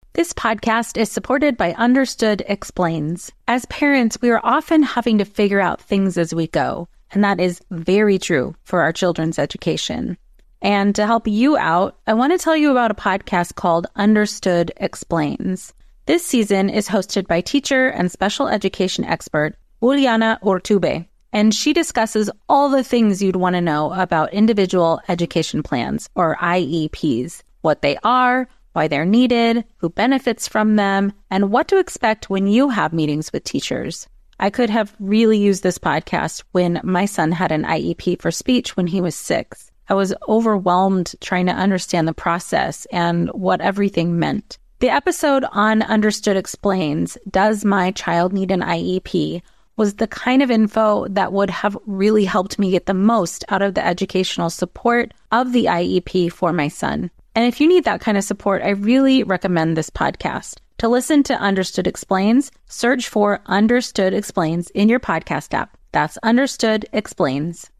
This podcast is supported by Understood Explains. As parents, we are often having to figure out things as we go, and that is very true for our children's education. And to help you out, I want to tell you about a podcast called Understood Explains. This season is hosted by teacher and special education expert Juliana Urtubey, and she discusses all the things you'd want to know about individual education plans, or IEPs, what they are, why they're needed, who benefits from them, and what to expect when you have meetings with teachers. I could have really used this podcast when my son had an IEP for speech when he was 6. I was overwhelmed trying to understand the process and what everything meant. The episode on Understood Explains, Does My Child Need an IEP?, was the kind of info that would have really helped me get the most out of the educational support of the IEP for my son. And if you need that kind of support, I really recommend this podcast. To listen to Understood Explains, search for Understood Explains in your podcast app. That's Understood Explains.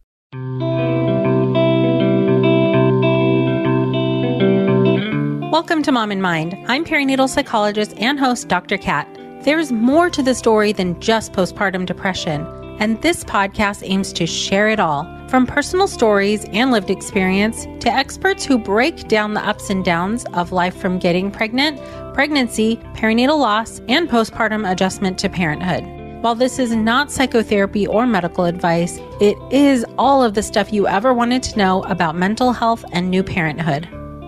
Welcome to Mom in Mind. I'm perinatal psychologist and host Dr. Kat. There's more to the story than just postpartum depression, and this podcast aims to share it all, from personal stories and lived experience to experts who break down the ups and downs of life from getting pregnant, pregnancy, perinatal loss, and postpartum adjustment to parenthood. While this is not psychotherapy or medical advice, it is all of the stuff you ever wanted to know about mental health and new parenthood.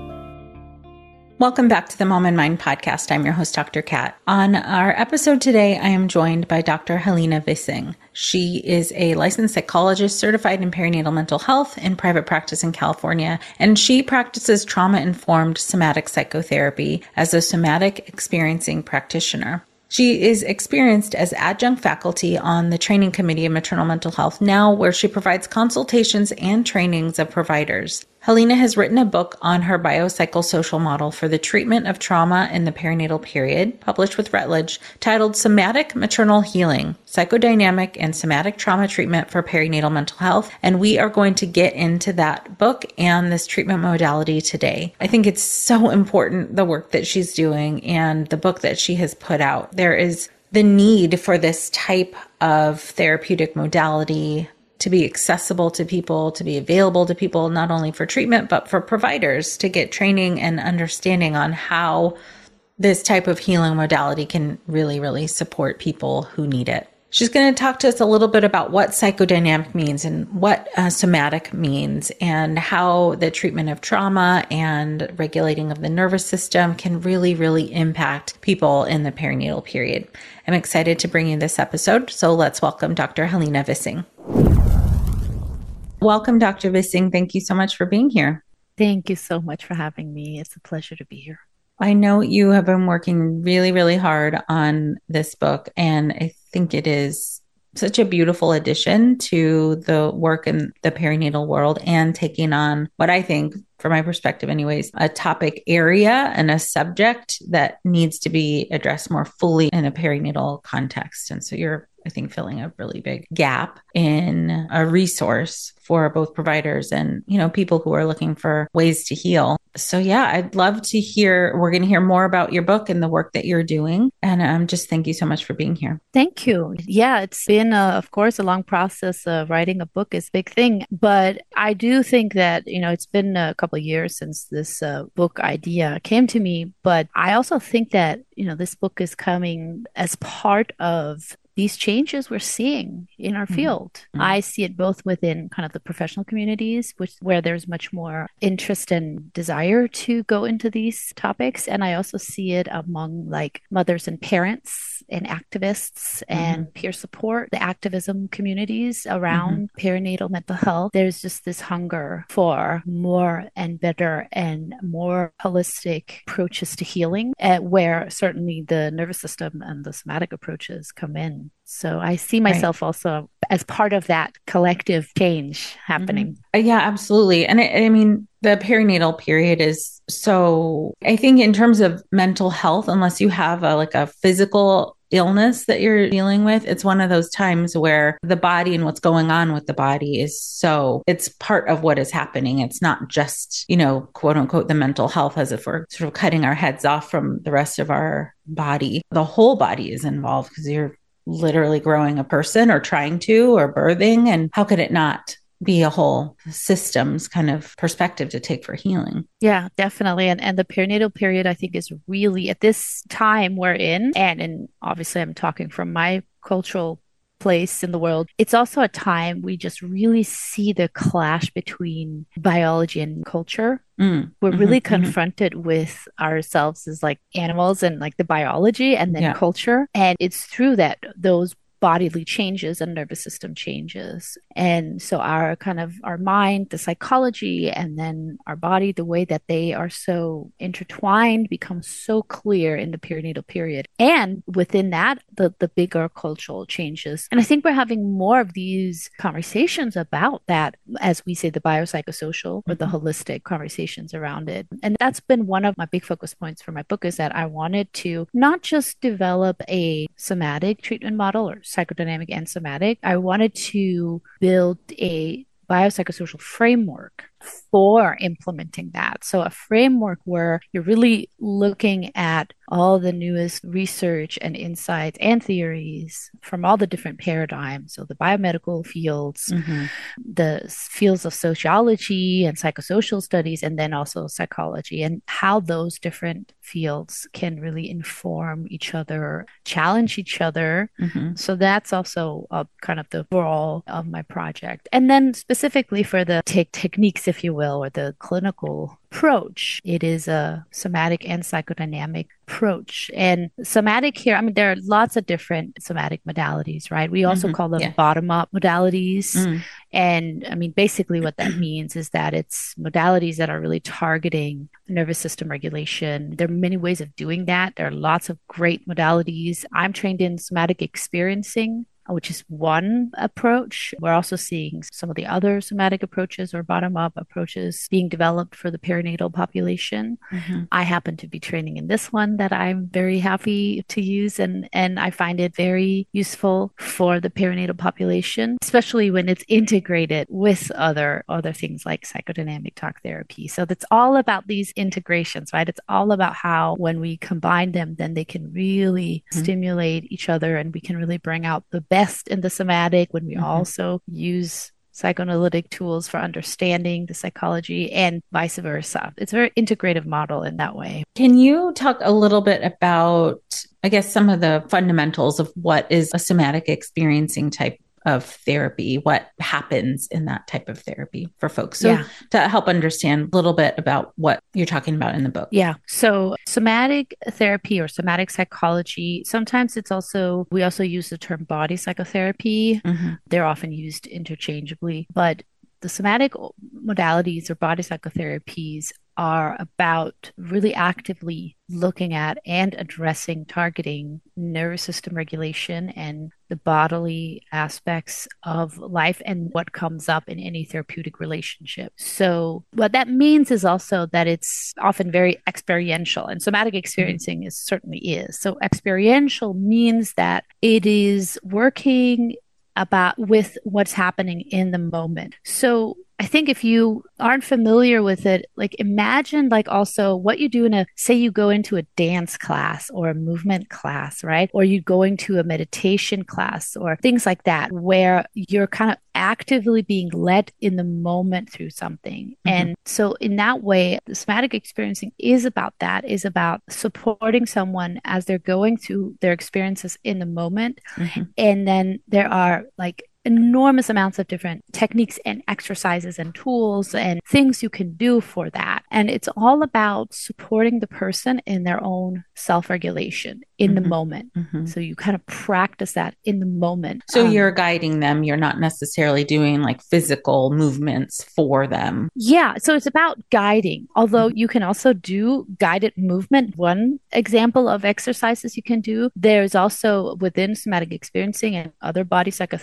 Welcome back to the Mom in Mind podcast. I'm your host, Dr. Kat. On our episode today, I am joined by Dr. Helena Vissing. She is a licensed psychologist certified in perinatal mental health in private practice in California, and she practices trauma-informed somatic psychotherapy as a somatic experiencing practitioner. She is experienced as adjunct faculty on the training committee of maternal mental health now, where she provides consultations and trainings of providers. Helena has written a book on her biopsychosocial model for the treatment of trauma in the perinatal period, published with Routledge, titled Somatic Maternal Healing, Psychodynamic and Somatic Trauma Treatment for Perinatal Mental Health. And we are going to get into that book and this treatment modality today. I think it's so important, the work that she's doing and the book that she has put out. There is the need for this type of therapeutic modality to be accessible to people, to be available to people, not only for treatment, but for providers to get training and understanding on how this type of healing modality can really, really support people who need it. She's going to talk to us a little bit about what psychodynamic means and what somatic means, and how the treatment of trauma and regulating of the nervous system can really, really impact people in the perinatal period. I'm excited to bring you this episode, so let's welcome Dr. Helena Vissing. Welcome, Dr. Vissing. Thank you so much for being here. Thank you so much for having me. It's a pleasure to be here. I know you have been working really, really hard on this book, and I think it is such a beautiful addition to the work in the perinatal world and taking on what I think, from my perspective anyways, a topic area and a subject that needs to be addressed more fully in a perinatal context. And so you're, I think, filling a really big gap in a resource for both providers and, people who are looking for ways to heal. So yeah, I'd love to hear, we're going to hear more about your book and the work that you're doing. And just thank you so much for being here. Thank you. Yeah, it's been, of course, a long process. Writing a book is a big thing. But I do think that, it's been a couple of years since this book idea came to me. But I also think that, this book is coming as part of these changes we're seeing in our field. Mm-hmm. I see it both within kind of the professional communities, where there's much more interest and desire to go into these topics. And I also see it among mothers and parents and activists and peer support, the activism communities around perinatal mental health. There's just this hunger for more and better and more holistic approaches to healing, where certainly the nervous system and the somatic approaches come in. So I see myself also as part of that collective change happening. Yeah, absolutely. And I mean, the perinatal period is so, I think in terms of mental health, unless you have a physical illness that you're dealing with, it's one of those times where the body and what's going on with the body it's part of what is happening. It's not just, quote unquote, the mental health, as if we're sort of cutting our heads off from the rest of our body. The whole body is involved because you're literally growing a person or trying to, or birthing. And how could it not be a whole systems kind of perspective to take for healing? Yeah, definitely. And the perinatal period, I think, is really at this time we're in, and obviously I'm talking from my cultural place in the world, it's also a time we just really see the clash between biology and culture. We're really confronted with ourselves as like animals and like the biology and then culture. And it's through that, those bodily changes and nervous system changes. And so our mind, the psychology, and then our body, the way that they are so intertwined becomes so clear in the perinatal period. And within that, the bigger cultural changes. And I think we're having more of these conversations about that, as we say, the biopsychosocial or the holistic conversations around it. And that's been one of my big focus points for my book, is that I wanted to not just develop a somatic treatment model or psychodynamic and somatic. I wanted to build a biopsychosocial framework for implementing that. So a framework where you're really looking at all the newest research and insights and theories from all the different paradigms. So the biomedical fields, the fields of sociology and psychosocial studies, and then also psychology, and how those different fields can really inform each other, challenge each other. So that's also kind of the overall of my project. And then specifically for the techniques, if you will, or the clinical approach, it is a somatic and psychodynamic approach. And somatic here, there are lots of different somatic modalities, right? We also call them bottom-up modalities. And basically what that means is that it's modalities that are really targeting nervous system regulation. There are many ways of doing that. There are lots of great modalities. I'm trained in somatic experiencing, which is one approach. We're also seeing some of the other somatic approaches or bottom-up approaches being developed for the perinatal population. I happen to be training in this one that I'm very happy to use, and I find it very useful for the perinatal population, especially when it's integrated with other things like psychodynamic talk therapy. So that's all about these integrations, right? It's all about how when we combine them, then they can really stimulate each other, and we can really bring out the best in the somatic when we also use psychoanalytic tools for understanding the psychology and vice versa. It's a very integrative model in that way. Can you talk a little bit about, I guess, some of the fundamentals of what is a somatic experiencing type of therapy? What happens in that type of therapy for folks? So to help understand a little bit about what you're talking about in the book. Yeah. So somatic therapy or somatic psychology, sometimes we also use the term body psychotherapy. They're often used interchangeably, but the somatic modalities or body psychotherapies are about really actively looking at and addressing, targeting nervous system regulation and the bodily aspects of life and what comes up in any therapeutic relationship. So what that means is also that it's often very experiential, and somatic experiencing certainly is. So experiential means that it is working with what's happening in the moment. So I think if you aren't familiar with it, like imagine like also what you do say you go into a dance class or a movement class, right? Or you go into a meditation class or things like that, where you're kind of actively being led in the moment through something. And so in that way, the somatic experiencing is about that, is about supporting someone as they're going through their experiences in the moment. And then there are like enormous amounts of different techniques and exercises and tools and things you can do for that. And it's all about supporting the person in their own self-regulation in the moment. So you kind of practice that in the moment. So you're guiding them. You're not necessarily doing like physical movements for them. Yeah. So it's about guiding, although you can also do guided movement. One example of exercises you can do. There's also within somatic experiencing and other body psychotherapies,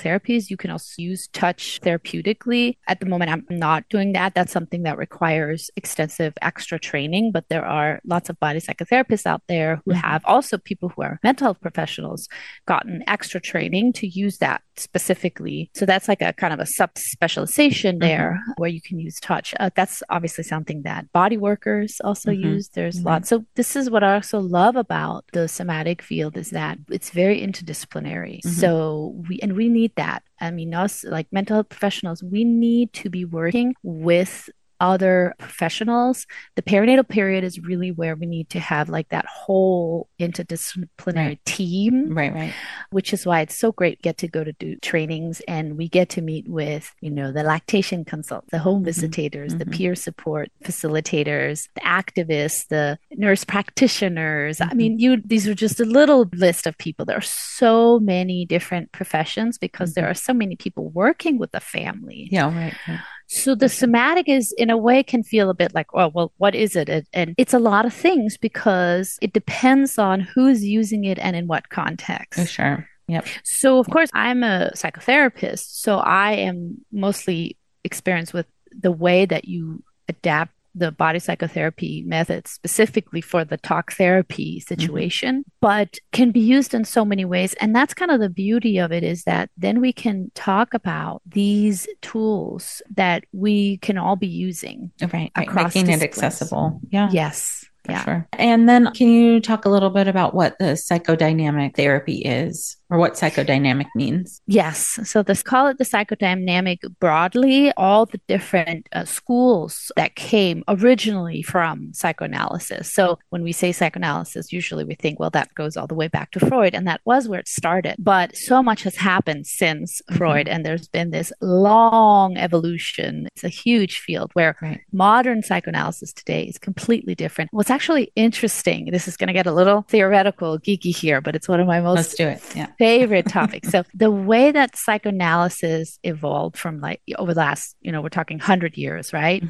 you can also use touch therapeutically. At the moment, I'm not doing that. That's something that requires extensive extra training, but there are lots of body psychotherapists out there who have also people who are mental health professionals gotten extra training to use that specifically. So that's like a kind of a sub-specialization there where you can use touch. That's obviously something that body workers also use. There's lots. So this is what I also love about the somatic field is that it's very interdisciplinary. So we need that. I mean, us like mental health professionals, we need to be working with other professionals. The perinatal period is really where we need to have like that whole interdisciplinary team. Right. Which is why it's so great get to go to do trainings and we get to meet with, the lactation consultants, the home visitators, the peer support facilitators, the activists, the nurse practitioners. I mean, these are just a little list of people. There are so many different professions because there are so many people working with the family. Yeah, right. So the somatic is, in a way, can feel a bit like, oh, well, what is it? And it's a lot of things because it depends on who's using it and in what context. Oh, sure. Yep. So, of course, I'm a psychotherapist, so I am mostly experienced with the way that you adapt the body psychotherapy methods specifically for the talk therapy situation, but can be used in so many ways. And that's kind of the beauty of it is that then we can talk about these tools that we can all be using. Right. Across making disciplines. It accessible. Yeah. Yes. For sure. And then can you talk a little bit about what the psychodynamic therapy is or what psychodynamic means? Yes. So let's call it the psychodynamic broadly, all the different schools that came originally from psychoanalysis. So when we say psychoanalysis, usually we think, well, that goes all the way back to Freud, and that was where it started. But so much has happened since Freud, and there's been this long evolution. It's a huge field where modern psychoanalysis today is completely different. What's actually interesting, this is going to get a little theoretical, geeky here, but it's one of my most favorite topics. So the way that psychoanalysis evolved from like over the last, we're talking 100 years, right?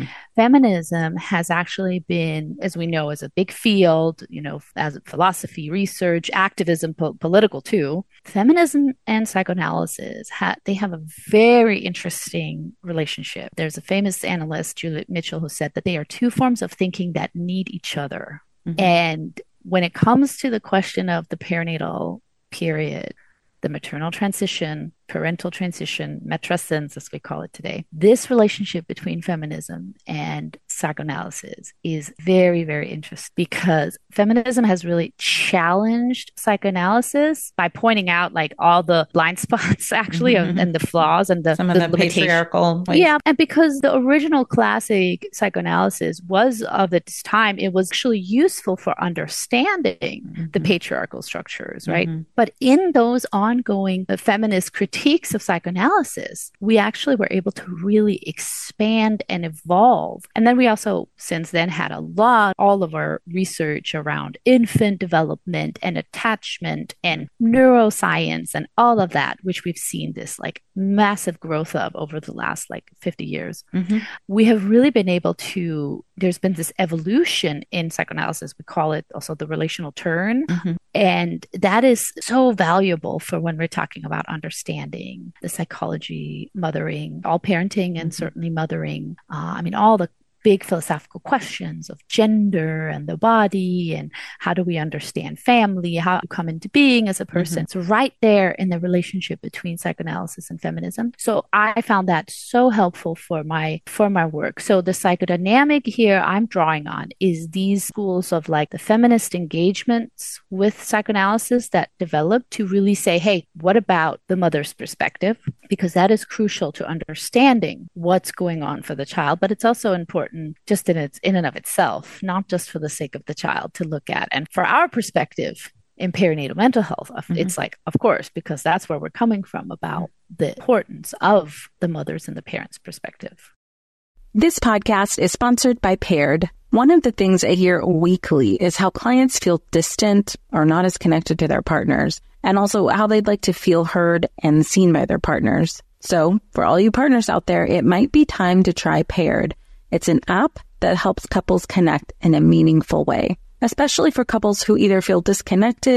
Feminism has actually been, as we know, as a big field, as philosophy, research, activism, political too. Feminism and psychoanalysis, they have a very interesting relationship. There's a famous analyst, Juliet Mitchell, who said that they are two forms of thinking that need each other. And when it comes to the question of the perinatal period, the maternal transition, parental transition, matrescence, as we call it today, this relationship between feminism and psychoanalysis is very, very interesting because feminism has really challenged psychoanalysis by pointing out like all the blind spots actually and the flaws and some of the patriarchal ways. Yeah, and because the original classic psychoanalysis was of its time, it was actually useful for understanding the patriarchal structures, right? But in those ongoing feminist critiques of psychoanalysis, we actually were able to really expand and evolve. And then we also, since then, had all of our research around infant development and attachment and neuroscience and all of that, which we've seen this like massive growth of over the last like 50 years. We have really been able to, there's been this evolution in psychoanalysis. We call it also the relational turn. And that is so valuable for when we're talking about understanding the psychology, mothering, all parenting, and certainly mothering. All the big philosophical questions of gender and the body and how do we understand family, how you come into being as a person. So right there in the relationship between psychoanalysis and feminism. So I found that so helpful for my work. So the psychodynamic here I'm drawing on is these schools of like the feminist engagements with psychoanalysis that developed to really say, hey, what about the mother's perspective? Because that is crucial to understanding what's going on for the child, but it's also important just in and of itself, not just for the sake of the child to look at. And for our perspective in perinatal mental health, it's like, of course, because that's where we're coming from about the importance of the mother's and the parents' perspective. This podcast is sponsored by Paired. One of the things I hear weekly is how clients feel distant or not as connected to their partners, and also how they'd like to feel heard and seen by their partners. So for all you partners out there, it might be time to try Paired. It's an app that helps couples connect in a meaningful way, especially for couples who either feel disconnected,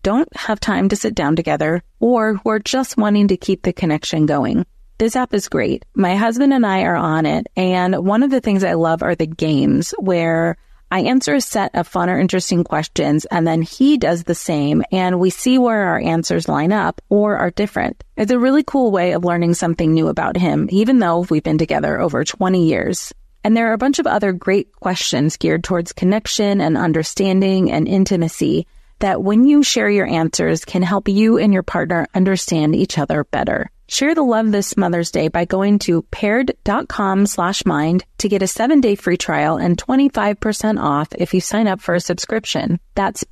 don't have time to sit down together or who are just wanting to keep the connection going. This app is great. My husband and I are on it, and one of the things I love are the games where I answer a set of fun or interesting questions, and then he does the same, and we see where our answers line up or are different. It's a really cool way of learning something new about him, even though we've been together over 20 years. And there are a bunch of other great questions geared towards connection and understanding and intimacy that when you share your answers can help you and your partner understand each other better. Share the love this Mother's Day by going to paired.com/mind to get a 7-day free trial and 25% off if you sign up for a subscription. That's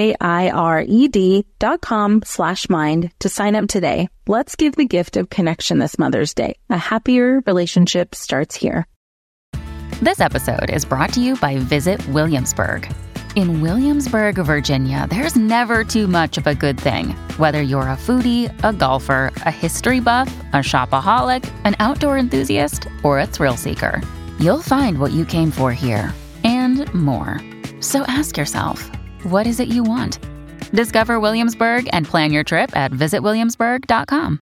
PAIRED.com/mind to sign up today. Let's give the gift of connection this Mother's Day. A happier relationship starts here. This episode is brought to you by Visit Williamsburg. In Williamsburg, Virginia, there's never too much of a good thing. Whether you're a foodie, a golfer, a history buff, a shopaholic, an outdoor enthusiast, or a thrill seeker, you'll find what you came for here and more. So ask yourself, what is it you want? Discover Williamsburg and plan your trip at visitwilliamsburg.com.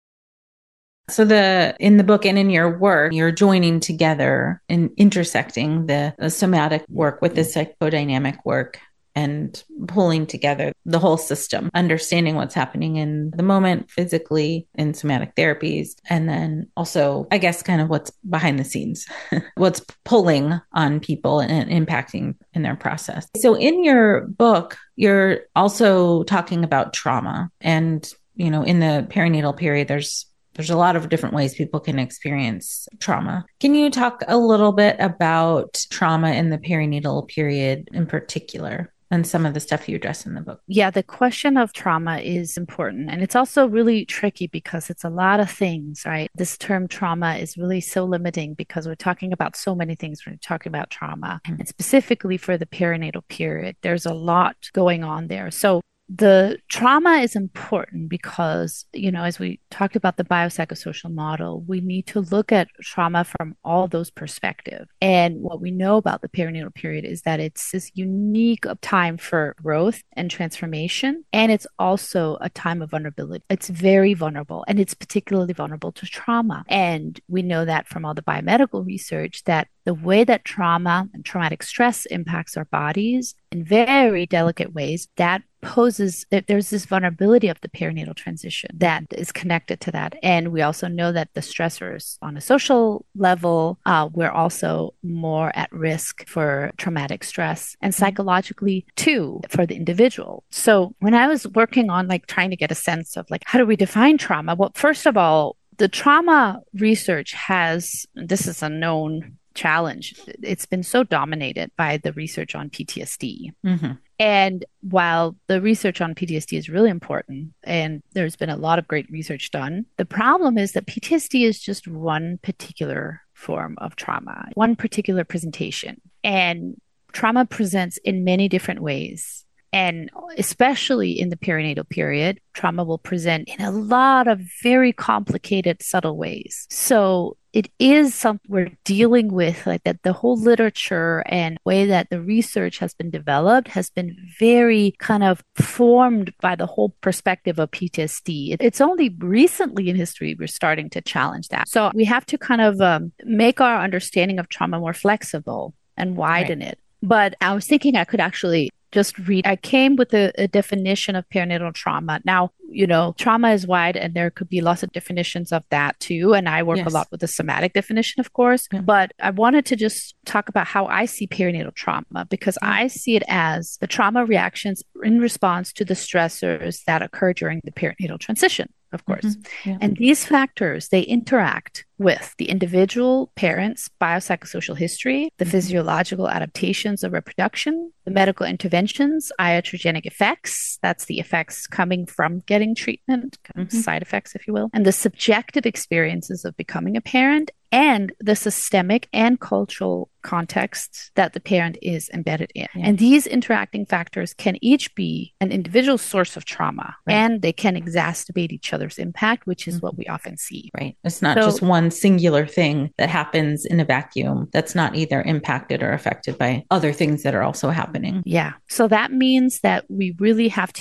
So in the book and in your work, you're joining together and intersecting the somatic work with the psychodynamic work and pulling together the whole system, understanding what's happening in the moment physically in somatic therapies. And then also, I guess, kind of what's behind the scenes, what's pulling on people and impacting in their process. So in your book, you're also talking about trauma. And, in the perinatal period, there's a lot of different ways people can experience trauma. Can you talk a little bit about trauma in the perinatal period in particular and some of the stuff you address in the book? Yeah, the question of trauma is important. And it's also really tricky because it's a lot of things, right? This term trauma is really so limiting because we're talking about so many things when we're talking about trauma. And specifically for the perinatal period, there's a lot going on there. So the trauma is important because, as we talked about the biopsychosocial model, we need to look at trauma from all those perspectives. And what we know about the perinatal period is that it's this unique time for growth and transformation. And it's also a time of vulnerability. It's very vulnerable, and it's particularly vulnerable to trauma. And we know that from all the biomedical research that the way that trauma and traumatic stress impacts our bodies in very delicate ways, that poses that there's this vulnerability of the perinatal transition that is connected to that. And we also know that the stressors on a social level, we're also more at risk for traumatic stress and psychologically too for the individual. So when I was working on trying to get a sense of how do we define trauma? Well, first of all, the trauma research this is a known challenge. It's been so dominated by the research on PTSD. Mm-hmm. And while the research on PTSD is really important, and there's been a lot of great research done, the problem is that PTSD is just one particular form of trauma, one particular presentation. And trauma presents in many different ways. And especially in the perinatal period, trauma will present in a lot of very complicated, subtle ways. So it is something we're dealing with, that the whole literature and way that the research has been developed has been very kind of formed by the whole perspective of PTSD. It's only recently in history we're starting to challenge that. So we have to kind of make our understanding of trauma more flexible and widen it. But I was thinking I could actually just read. I came with a definition of perinatal trauma. Now, trauma is wide and there could be lots of definitions of that too. And I work a lot with the somatic definition, of course. Yeah. But I wanted to just talk about how I see perinatal trauma, because I see it as the trauma reactions in response to the stressors that occur during the perinatal transition, of course. Mm-hmm. Yeah. And these factors, they interact with the individual parent's biopsychosocial history, the physiological adaptations of reproduction, the medical interventions, iatrogenic effects, that's the effects coming from getting treatment, kind of side effects, if you will, and the subjective experiences of becoming a parent, and the systemic and cultural contexts that the parent is embedded in. Yeah. And these interacting factors can each be an individual source of trauma, and they can exacerbate each other's impact, which is what we often see. Right. It's not just one singular thing that happens in a vacuum that's not either impacted or affected by other things that are also happening. Yeah. So that means that we really have to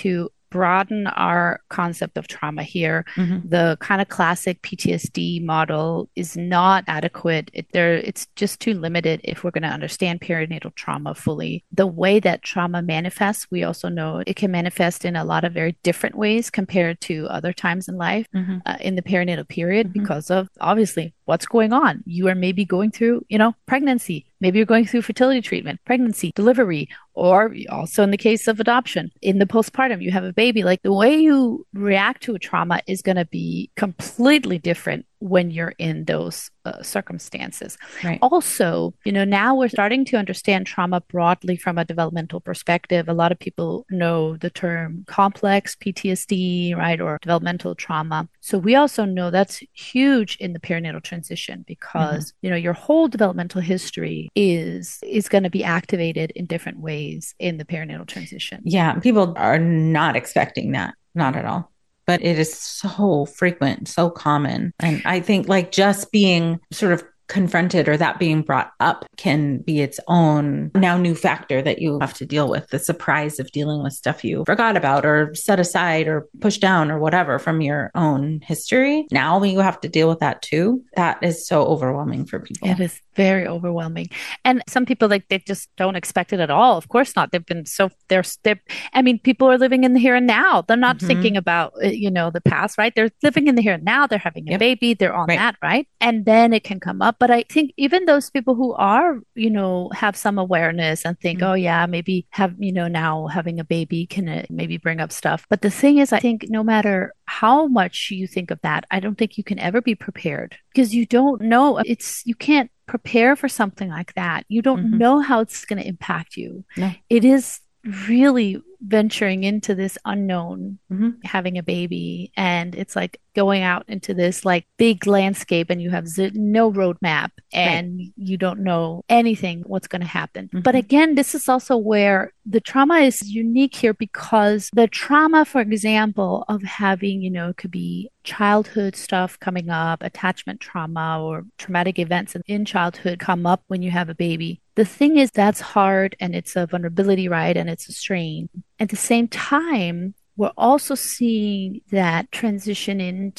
broaden our concept of trauma here. Mm-hmm. The kind of classic PTSD model is not adequate. It's just too limited if we're going to understand perinatal trauma fully. The way that trauma manifests, we also know it can manifest in a lot of very different ways compared to other times in life in the perinatal period because of obviously what's going on. You are maybe going through, pregnancy. Maybe you're going through fertility treatment, pregnancy, delivery, or also in the case of adoption, in the postpartum, you have a baby. Like the way you react to a trauma is going to be completely different when you're in those circumstances. Right. Also, now we're starting to understand trauma broadly from a developmental perspective. A lot of people know the term complex PTSD, right, or developmental trauma. So we also know that's huge in the perinatal transition because, your whole developmental history is going to be activated in different ways in the perinatal transition. Yeah, people are not expecting that, not at all. But it is so frequent, so common. And I think like just being sort of confronted or that being brought up can be its own now new factor that you have to deal with. The surprise of dealing with stuff you forgot about or set aside or pushed down or whatever from your own history. Now you have to deal with that too. That is so overwhelming for people. It is very overwhelming. And some people they just don't expect it at all. Of course not. They've been people are living in the here and now. They're not thinking about, the past, right? They're living in the here and now. They're having a baby. They're on that, right? And then it can come up. But I think even those people who are, have some awareness and think, oh yeah, maybe now having a baby can maybe bring up stuff. But the thing is, I think no matter how much you think of that, I don't think you can ever be prepared because you don't know. You can't prepare for something like that. You don't know how it's going to impact you. No. It is really venturing into this unknown, having a baby. And it's like going out into this like big landscape and you have no roadmap and you don't know anything what's going to happen. But again, this is also where the trauma is unique here because the trauma, for example, of having, it could be childhood stuff coming up, attachment trauma or traumatic events in childhood come up when you have a baby. The thing is that's hard and it's a vulnerability, right? And it's a strain. At the same time, we're also seeing that transition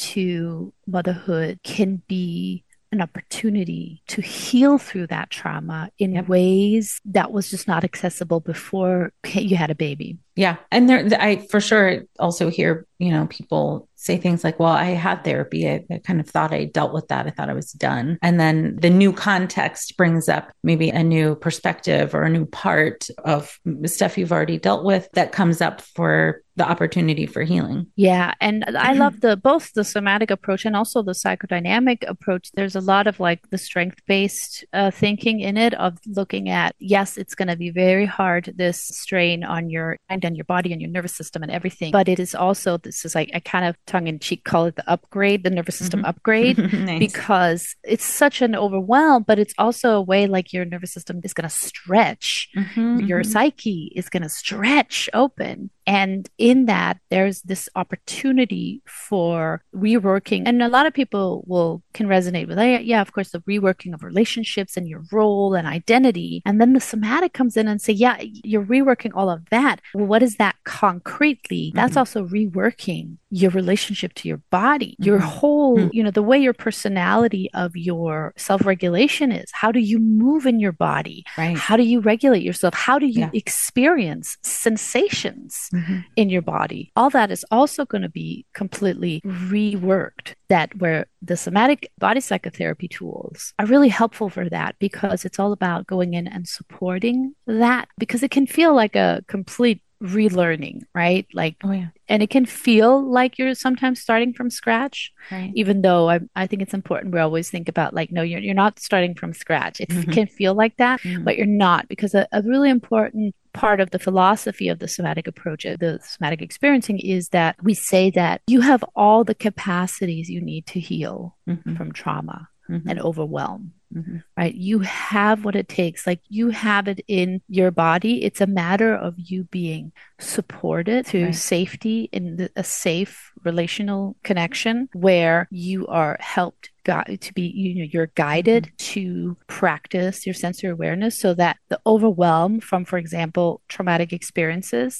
into motherhood can be an opportunity to heal through that trauma in ways that was just not accessible before you had a baby. Yeah. And I for sure also hear, people say things like, well, I had therapy. I kind of thought I dealt with that. I thought I was done. And then the new context brings up maybe a new perspective or a new part of stuff you've already dealt with that comes up for the opportunity for healing. Yeah. And I love both the somatic approach and also the psychodynamic approach. There's a lot of like the strength-based thinking in it of looking at, yes, it's going to be very hard, this strain on your mind and your body and your nervous system and everything. But it is also, this is like, I kind of tongue-in-cheek call it the upgrade, the nervous system upgrade, nice. Because it's such an overwhelm, but it's also a way like your nervous system is going to stretch. Your psyche is going to stretch open. And in that, there's this opportunity for reworking. And a lot of people can resonate with, yeah, of course, the reworking of relationships and your role and identity. And then the somatic comes in and say, yeah, you're reworking all of that. Well, what is that concretely? That's also reworking your relationship to your body, your whole, the way your personality of your self-regulation is. How do you move in your body? Right. How do you regulate yourself? How do you experience sensations in your body? All that is also going to be completely reworked. That where the somatic body psychotherapy tools are really helpful for that because it's all about going in and supporting that because it can feel like a complete relearning, right? Like, and it can feel like you're sometimes starting from scratch, right? Even though I think it's important we always think about like, no, you're not starting from scratch. It can feel like that, but you're not, because a really important part of the philosophy of the somatic approach, the somatic experiencing, is that we say that you have all the capacities you need to heal from trauma and overwhelm. Right? You have what it takes. Like you have it in your body. It's a matter of you being supported to safety in a safe relational connection where you are helped to be, you're guided to practice your sensory awareness so that the overwhelm from, for example, traumatic experiences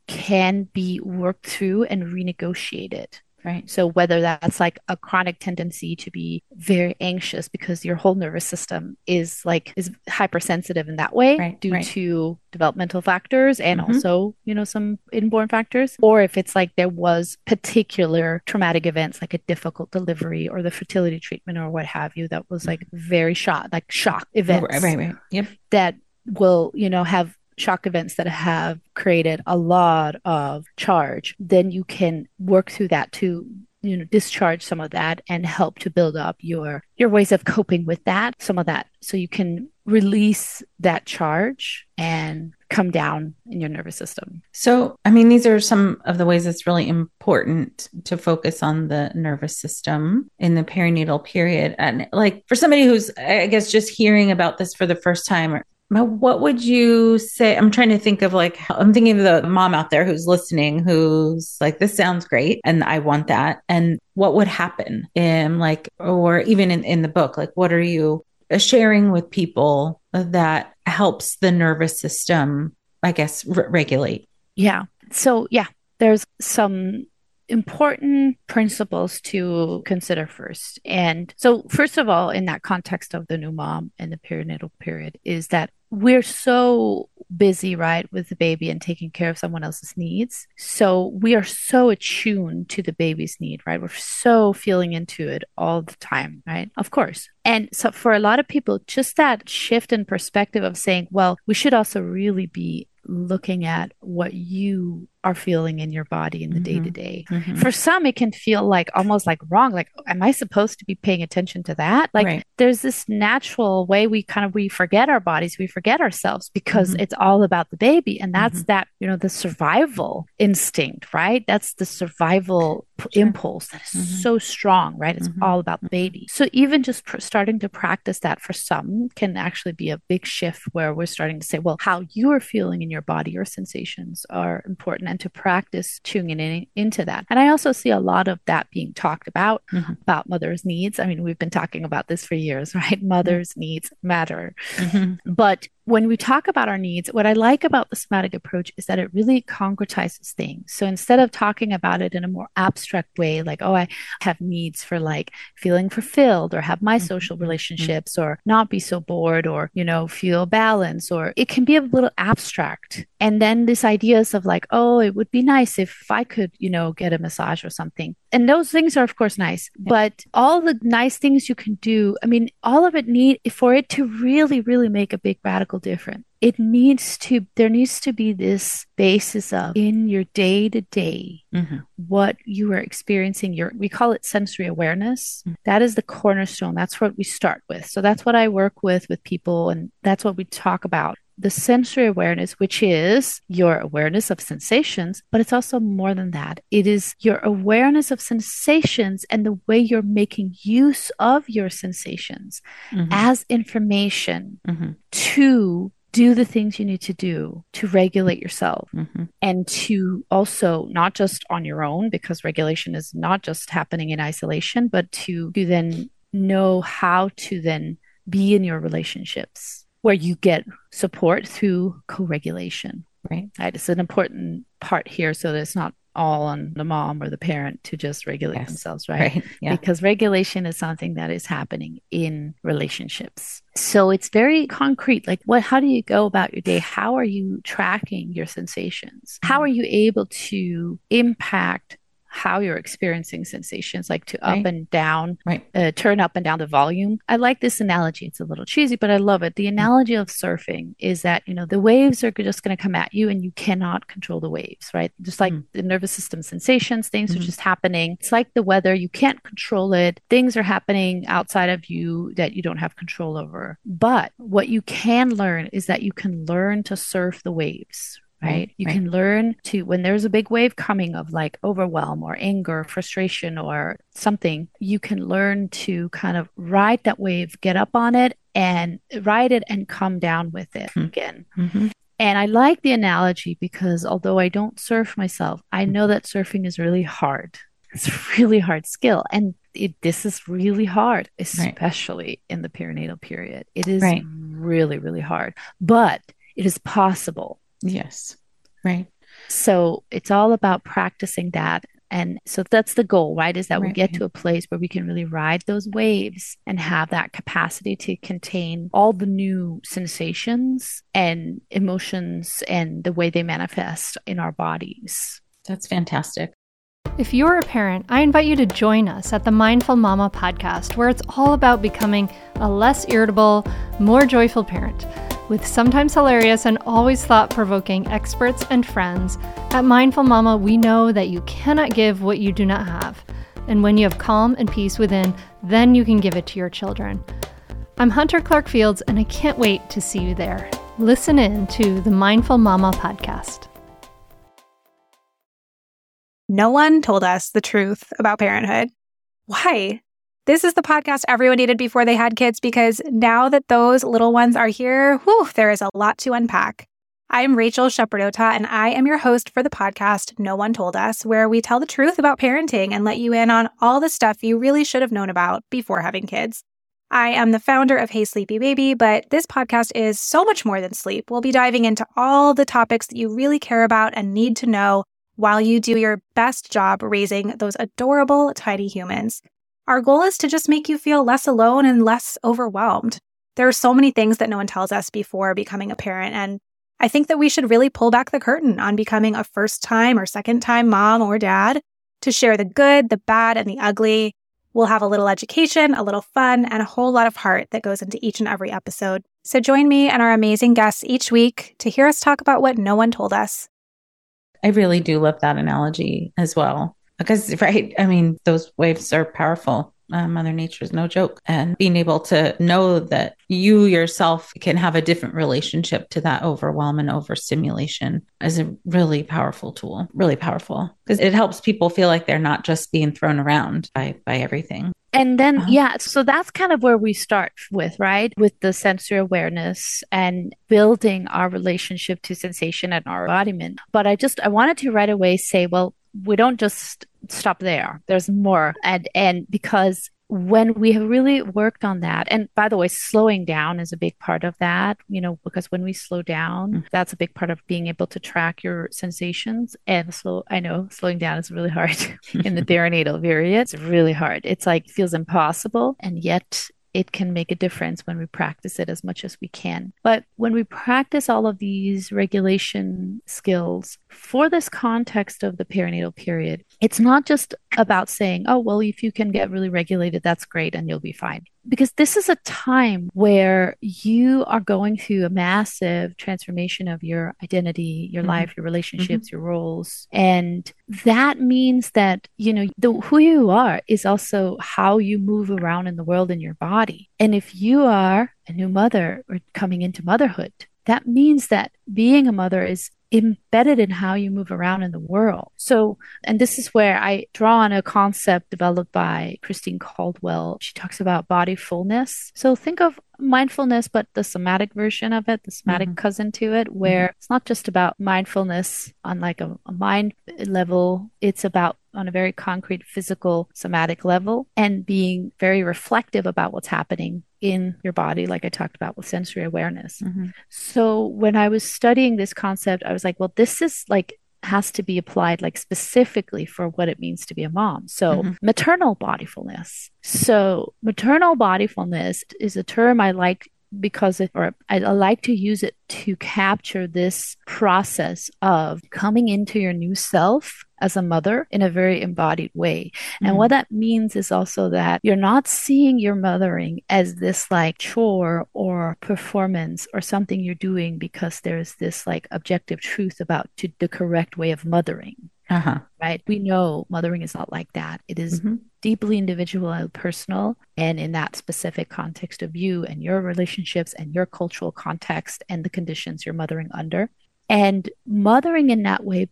can be worked through and renegotiated. Right. So whether that's like a chronic tendency to be very anxious because your whole nervous system is hypersensitive in that way due to developmental factors and also, some inborn factors, or if it's like there was particular traumatic events like a difficult delivery or the fertility treatment or what have you that was like very shock events. Right. Yep. That will, have shock events that have created a lot of charge, then you can work through that to discharge some of that and help to build up your ways of coping with some of that, so you can release that charge and come down in your nervous system. So, I mean, these are some of the ways it's really important to focus on the nervous system in the perinatal period. And like for somebody who's, I guess, just hearing about this for the first time, what would you say? I'm trying to think of I'm thinking of the mom out there who's listening, who's like, this sounds great and I want that. And what would happen or even in the book, like, what are you sharing with people that helps the nervous system, I guess, regulate? Yeah. So there's some important principles to consider first. And so first of all, in that context of the new mom and the perinatal period, is that we're so busy, right, with the baby and taking care of someone else's needs. So we are so attuned to the baby's need, right? We're so feeling into it all the time, right? Of course. And so for a lot of people, just that shift in perspective of saying, well, we should also really be looking at what you are feeling in your body in the day to day. For some, it can feel like almost like wrong. Like, am I supposed to be paying attention to that? Like, there's this natural way we forget our bodies, we forget ourselves because it's all about the baby. And that's that, the survival instinct, right? That's the survival impulse that is so strong, right? It's all about the baby. So even just starting to practice that for some can actually be a big shift where we're starting to say, well, how you are feeling in your body, your sensations are important, and to practice tuning into that. And I also see a lot of that being talked about mother's needs. I mean, we've been talking about this for years, right? Mother's needs matter. But when we talk about our needs, what I like about the somatic approach is that it really concretizes things. So instead of talking about it in a more abstract way, like, oh, I have needs for like feeling fulfilled or have my social relationships or not be so bored or, feel balance, or it can be a little abstract. And then these ideas of like, oh, it would be nice if I could, get a massage or something. And those things are, of course, nice. But all the nice things you can do, I mean, all of it for it to really, really make a big radical difference, there needs to be this basis of in your day to day, what you are experiencing, we call it sensory awareness. That is the cornerstone. That's what we start with. So that's what I work with people. And that's what we talk about. The sensory awareness, which is your awareness of sensations, but it's also more than that. It is your awareness of sensations and the way you're making use of your sensations as information to do the things you need to do to regulate yourself and to also not just on your own, because regulation is not just happening in isolation, but to then know how to then be in your relationships where you get support through co-regulation, right? It's an important part here so that it's not all on the mom or the parent to just regulate themselves, right? Yeah. Because regulation is something that is happening in relationships. So it's very concrete. Like, how do you go about your day? How are you tracking your sensations? How are you able to impact how you're experiencing sensations, like to up and down, turn up and down the volume. I like this analogy. It's a little cheesy, but I love it. The analogy of surfing is that, the waves are just going to come at you and you cannot control the waves, right? Just like the nervous system sensations, things are just happening. It's like the weather. You can't control it. Things are happening outside of you that you don't have control over. But what you can learn is that you can learn to surf the waves. Right? You can learn to, when there's a big wave coming of like overwhelm or anger, frustration or something, you can learn to kind of ride that wave, get up on it and ride it and come down with it again. And I like the analogy because although I don't surf myself, I know that surfing is really hard. It's a really hard skill. And this is really hard, especially in the perinatal period. It is really, really hard, but it is possible. Yes. Right. So it's all about practicing that. And so that's the goal, right? Is that we get to a place where we can really ride those waves and have that capacity to contain all the new sensations and emotions and the way they manifest in our bodies. That's fantastic. If you're a parent, I invite you to join us at the Mindful Mama podcast, where it's all about becoming a less irritable, more joyful parent. With sometimes hilarious and always thought-provoking experts and friends, at Mindful Mama, we know that you cannot give what you do not have. And when you have calm and peace within, then you can give it to your children. I'm Hunter Clark Fields, and I can't wait to see you there. Listen in to the Mindful Mama podcast. No one told us the truth about parenthood. Why? This is the podcast everyone needed before they had kids, because now that those little ones are here, there is a lot to unpack. I'm Rachel Shepardota, and I am your host for the podcast No One Told Us, where we tell the truth about parenting and let you in on all the stuff you really should have known about before having kids. I am the founder of Hey Sleepy Baby, but this podcast is so much more than sleep. We'll be diving into all the topics that you really care about and need to know while you do your best job raising those adorable, tiny humans. Our goal is to just make you feel less alone and less overwhelmed. There are so many things that no one tells us before becoming a parent, and I think that we should really pull back the curtain on becoming a first-time or second-time mom or dad to share the good, the bad, and the ugly. We'll have a little education, a little fun, and a whole lot of heart that goes into each and every episode. So join me and our amazing guests each week to hear us talk about what no one told us. I really do love that analogy as well. Because, right, I mean, those waves are powerful. Mother Nature is no joke. And being able to know that you yourself can have a different relationship to that overwhelm and overstimulation is a really powerful tool, really powerful. Because it helps people feel like they're not just being thrown around by everything. And then, so that's kind of where we start with, right? With the sensory awareness and building our relationship to sensation and our embodiment. But I wanted to right away say, well, we don't just stop there. There's more. And because when we have really worked on that, and by the way, slowing down is a big part of that, because when we slow down, that's a big part of being able to track your sensations. And I know slowing down is really hard in the perinatal period. It's really hard. It's like, it feels impossible. And yet it can make a difference when we practice it as much as we can. But when we practice all of these regulation skills for this context of the perinatal period, it's not just about saying, oh, well, if you can get really regulated, that's great and you'll be fine. Because this is a time where you are going through a massive transformation of your identity, your life, your relationships, your roles. And that means that, who you are is also how you move around in the world in your body. And if you are a new mother or coming into motherhood, that means that being a mother is embedded in how you move around in the world. So, and this is where I draw on a concept developed by Christine Caldwell. She talks about body fullness. So think of mindfulness, but the somatic version of it, the somatic cousin to it, where it's not just about mindfulness on like a mind level. It's about on a very concrete physical somatic level and being very reflective about what's happening in your body, like I talked about with sensory awareness. So when I was studying this concept, I was like, well, this is like has to be applied like specifically for what it means to be a mom. So maternal bodyfulness. So maternal bodyfulness is a term I like because I like to use it to capture this process of coming into your new self as a mother in a very embodied way. And what that means is also that you're not seeing your mothering as this like chore or performance or something you're doing because there's this like objective truth about the correct way of mothering. Right? We know mothering is not like that. It is deeply individual and personal, and in that specific context of you and your relationships and your cultural context and the conditions you're mothering under. And mothering in that way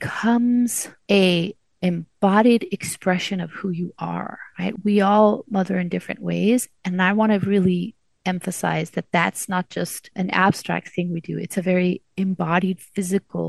becomes a embodied expression of who you are, right? We all mother in different ways. And I want to really emphasize that that's not just an abstract thing we do. It's a very embodied physical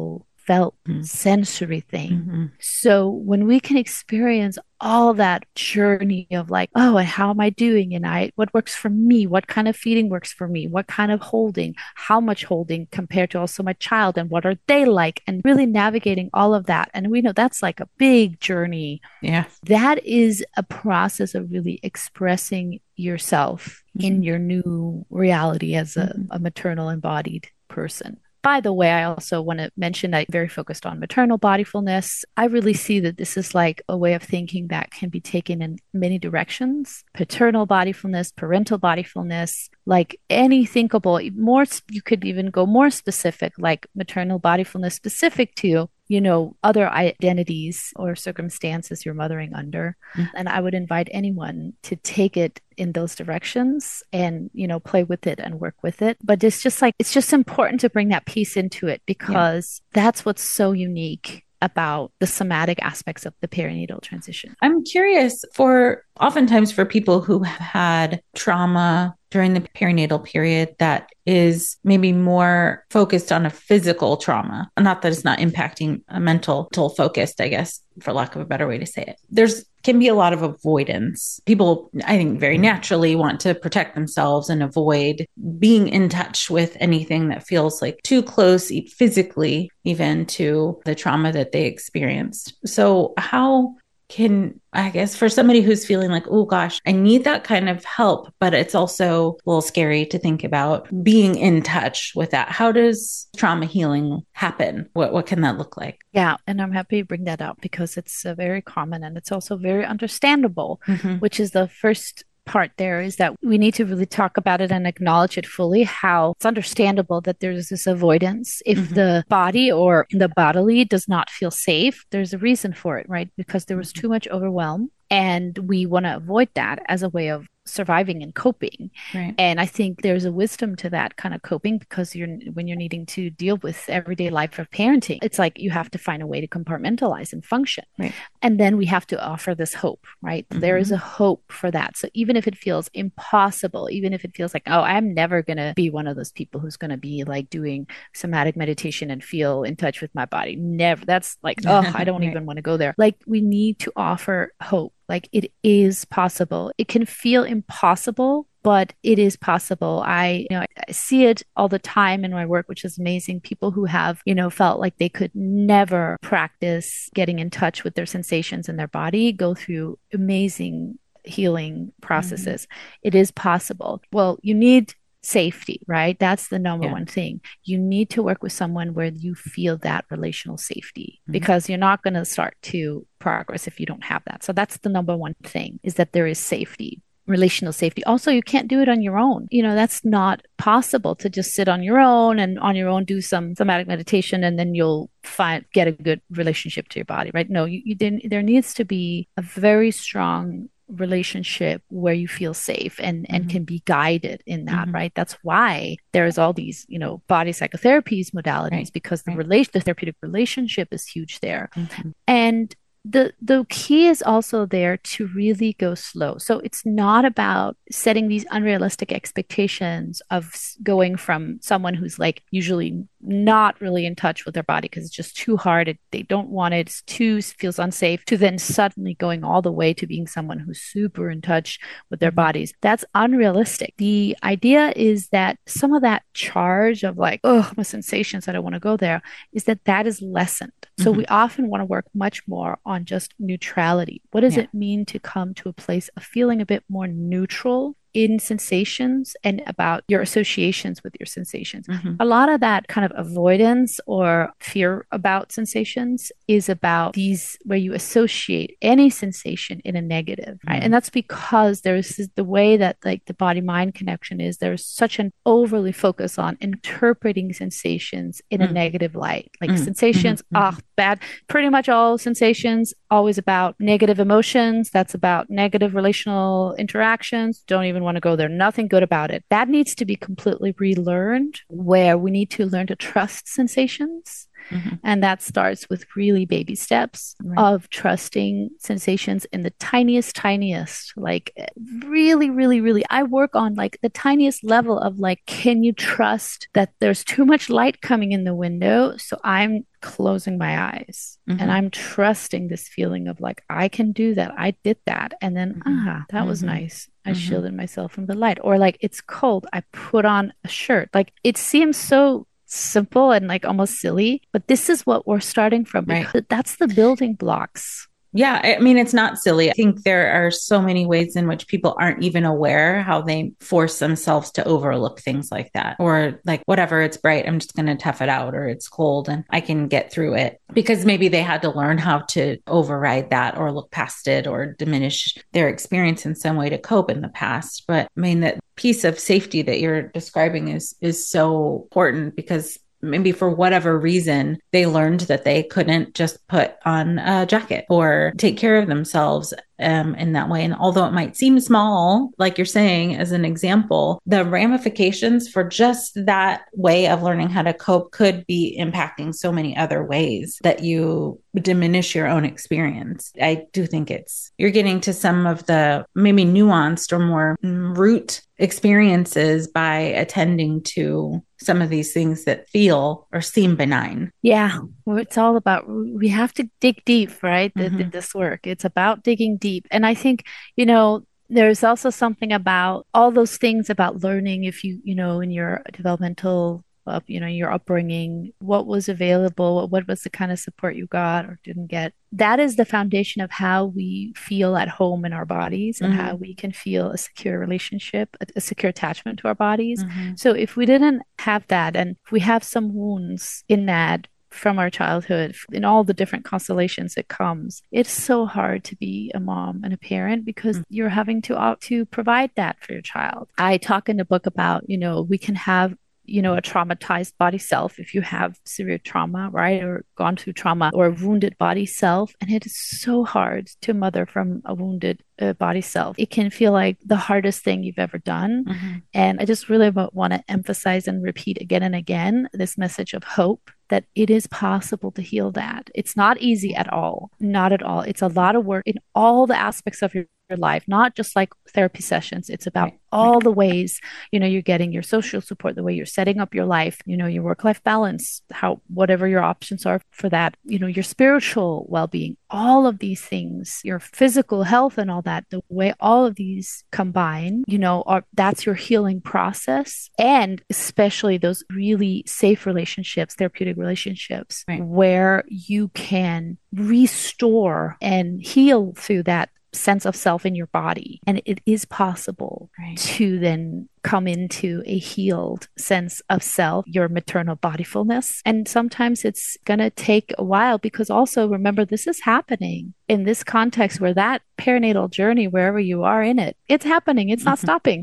felt sensory thing. So when we can experience all that journey of like, oh, and how am I doing? And what works for me? What kind of feeding works for me? What kind of holding? How much holding compared to also my child? And what are they like? And really navigating all of that. And we know that's like a big journey. Yeah. That is a process of really expressing yourself in your new reality as a maternal embodied person. By the way, I also want to mention that I'm very focused on maternal bodyfulness. I really see that this is like a way of thinking that can be taken in many directions. Paternal bodyfulness, parental bodyfulness, like any thinkable, more, you could even go more specific, like maternal bodyfulness specific to other identities or circumstances you're mothering under. And I would invite anyone to take it in those directions and, play with it and work with it. But it's just important to bring that piece into it because that's what's so unique about the somatic aspects of the perinatal transition. I'm curious oftentimes for people who have had trauma during the perinatal period that is maybe more focused on a physical trauma, not that it's not impacting a mental focused, I guess, for lack of a better way to say it. Can be a lot of avoidance. People, I think, very naturally want to protect themselves and avoid being in touch with anything that feels like too close physically, even to the trauma that they experienced. So how can, I guess, for somebody who's feeling like, oh gosh, I need that kind of help, but it's also a little scary to think about being in touch with that. How does trauma healing happen? What can that look like? Yeah, and I'm happy you bring that up because it's very common and it's also very understandable, which is the first part there is that we need to really talk about it and acknowledge it fully, how it's understandable that there's this avoidance. If the body or the bodily does not feel safe, there's a reason for it, right? Because there was too much overwhelm and we want to avoid that as a way of surviving and coping. Right. And I think there's a wisdom to that kind of coping because when you're needing to deal with everyday life of parenting, it's like you have to find a way to compartmentalize and function. Right. And then we have to offer this hope, right? There is a hope for that. So even if it feels impossible, even if it feels like, oh, I'm never going to be one of those people who's going to be like doing somatic meditation and feel in touch with my body. Never. That's like, oh, I don't even want to go there. Like we need to offer hope. Like it is possible. It can feel impossible, but it is possible. I see it all the time in my work, which is amazing. People who have, felt like they could never practice getting in touch with their sensations in their body go through amazing healing processes. It is possible. Well, you need safety, right? That's the number one thing. You need to work with someone where you feel that relational safety because you're not going to start to progress if you don't have that. So that's the number one thing is that there is safety, relational safety. Also, you can't do it on your own. That's not possible to just sit on your own and on your own do some somatic meditation and then you'll get a good relationship to your body, right? No, there needs to be a very strong relationship where you feel safe and can be guided in that, right? That's why there's all these, body psychotherapies modalities because the therapeutic relationship is huge there. And the key is also there to really go slow. So it's not about setting these unrealistic expectations of going from someone who's like usually not really in touch with their body because it's just too hard. They don't want it. Feels unsafe to then suddenly going all the way to being someone who's super in touch with their bodies. That's unrealistic. The idea is that some of that charge of like, oh, my sensations, I don't want to go there, is that is lessened. So we often want to work much more on just neutrality. What does it mean to come to a place of feeling a bit more neutral in sensations and about your associations with your sensations? A lot of that kind of avoidance or fear about sensations is about these where you associate any sensation in a negative, right? And that's because there's the way that like the body-mind connection is, there's such an overly focus on interpreting sensations in a negative light. Like sensations, bad. Pretty much all sensations, always about negative emotions. That's about negative relational interactions. Don't even want to go there. Nothing good about it. That needs to be completely relearned, where we need to learn to trust sensations And that starts with really baby steps of trusting sensations in the tiniest, like really, really, really. I work on like the tiniest level of like, can you trust that there's too much light coming in the window? So I'm closing my eyes and I'm trusting this feeling of like, I can do that. I did that. And then, that was nice. I shielded myself from the light. Or like, it's cold. I put on a shirt. Like it seems so simple and like almost silly, but this is what we're starting from because that's the building blocks. Yeah, I mean, it's not silly. I think there are so many ways in which people aren't even aware how they force themselves to overlook things like that. Or like, whatever, it's bright, I'm just going to tough it out, or it's cold and I can get through it. Because maybe they had to learn how to override that or look past it or diminish their experience in some way to cope in the past. But I mean, that piece of safety that you're describing is so important because maybe for whatever reason, they learned that they couldn't just put on a jacket or take care of themselves in that way. And although it might seem small, like you're saying, as an example, the ramifications for just that way of learning how to cope could be impacting so many other ways that you diminish your own experience. I do think you're getting to some of the maybe nuanced or more root experiences by attending to some of these things that feel or seem benign. Yeah, well, it's all about, we have to dig deep, right? This work, it's about digging deep. And I think, there's also something about all those things about learning if you, in your developmental, your upbringing, what was available, what was the kind of support you got or didn't get. That is the foundation of how we feel at home in our bodies and how we can feel a secure relationship, a secure attachment to our bodies. So if we didn't have that, and if we have some wounds in that from our childhood, in all the different constellations it comes, it's so hard to be a mom and a parent because you're having to provide that for your child. I talk in the book about, we can have a traumatized body self if you have severe trauma, right? Or gone through trauma, or a wounded body self. And it is so hard to mother from a wounded body self. It can feel like the hardest thing you've ever done. And I just really want to emphasize and repeat again and again this message of hope, that it is possible to heal that. It's not easy at all. Not at all. It's a lot of work in all the aspects of your life, not just like therapy sessions. It's about all the ways, you're getting your social support, the way you're setting up your life, your work-life balance, whatever your options are for that, your spiritual well-being, all of these things, your physical health and all that, the way all of these combine, that's your healing process. And especially those really safe relationships, therapeutic relationships, where you can restore and heal through that sense of self in your body. And it is possible to then come into a healed sense of self, your maternal bodyfulness. And sometimes it's going to take a while because also remember, this is happening in this context where that perinatal journey, wherever you are in it, it's happening. It's not stopping,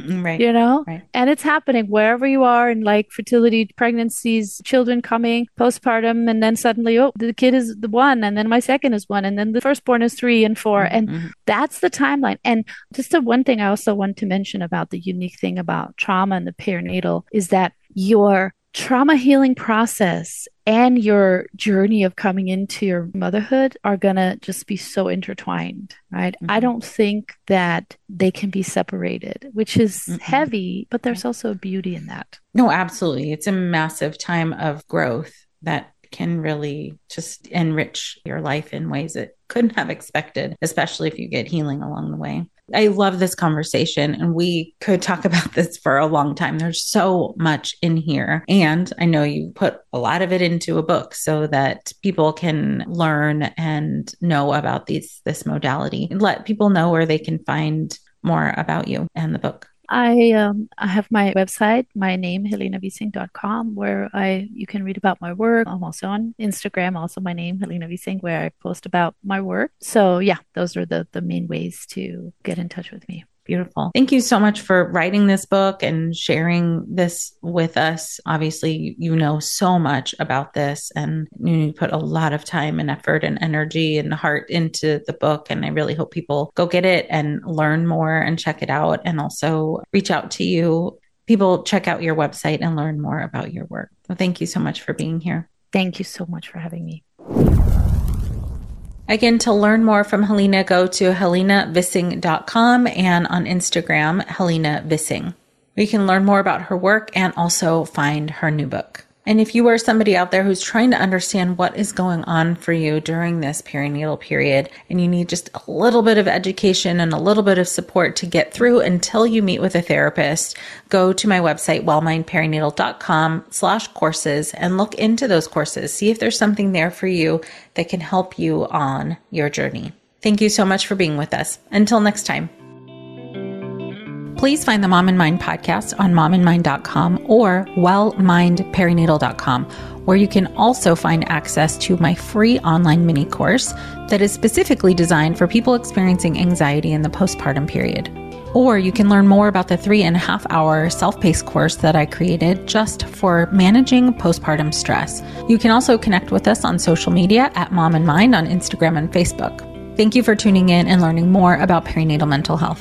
and it's happening wherever you are in like fertility, pregnancies, children coming, postpartum. And then suddenly, the kid is the one. And then my second is one. And then the firstborn is 3 and 4. And that's the timeline. And just the one thing I also want to mention about the unique thing about trauma and the perinatal is that your trauma healing process and your journey of coming into your motherhood are going to just be so intertwined, right? I don't think that they can be separated, which is heavy, but there's also a beauty in that. No, absolutely. It's a massive time of growth that can really just enrich your life in ways that couldn't have expected, especially if you get healing along the way. I love this conversation, and we could talk about this for a long time. There's so much in here. And I know you put a lot of it into a book so that people can learn and know about this modality. Let people know where they can find more about you and the book. I have my website, my name, helenavising.com, where you can read about my work. I'm also on Instagram, also my name, Helena Vising, where I post about my work. So yeah, those are the main ways to get in touch with me. Beautiful. Thank you so much for writing this book and sharing this with us. Obviously, you know so much about this, and you put a lot of time and effort and energy and heart into the book. And I really hope people go get it and learn more and check it out, and also reach out to you. People check out your website and learn more about your work. So thank you so much for being here. Thank you so much for having me. Again, to learn more from Helena, go to helenavissing.com and on Instagram, Helena Vissing. You can learn more about her work and also find her new book. And if you are somebody out there who's trying to understand what is going on for you during this perinatal period, and you need just a little bit of education and a little bit of support to get through until you meet with a therapist, go to my website, wellmindperinatal.com/courses, and look into those courses. See if there's something there for you that can help you on your journey. Thank you so much for being with us. Until next time. Please find the Mom and Mind podcast on momandmind.com or wellmindperinatal.com, where you can also find access to my free online mini course that is specifically designed for people experiencing anxiety in the postpartum period. Or you can learn more about the 3.5-hour self-paced course that I created just for managing postpartum stress. You can also connect with us on social media at Mom and Mind on Instagram and Facebook. Thank you for tuning in and learning more about perinatal mental health.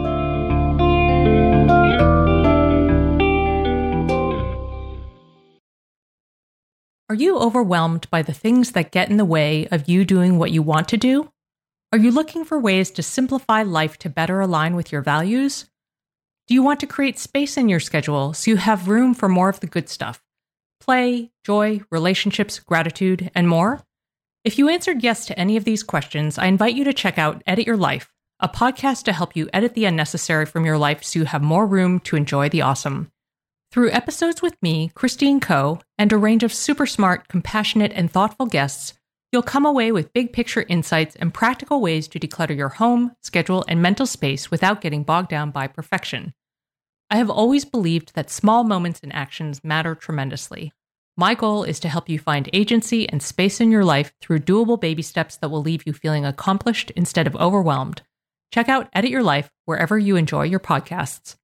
Are you overwhelmed by the things that get in the way of you doing what you want to do? Are you looking for ways to simplify life to better align with your values? Do you want to create space in your schedule so you have room for more of the good stuff? Play, joy, relationships, gratitude, and more? If you answered yes to any of these questions, I invite you to check out Edit Your Life, a podcast to help you edit the unnecessary from your life so you have more room to enjoy the awesome. Through episodes with me, Christine Coe, and a range of super smart, compassionate, and thoughtful guests, you'll come away with big picture insights and practical ways to declutter your home, schedule, and mental space without getting bogged down by perfection. I have always believed that small moments and actions matter tremendously. My goal is to help you find agency and space in your life through doable baby steps that will leave you feeling accomplished instead of overwhelmed. Check out Edit Your Life wherever you enjoy your podcasts.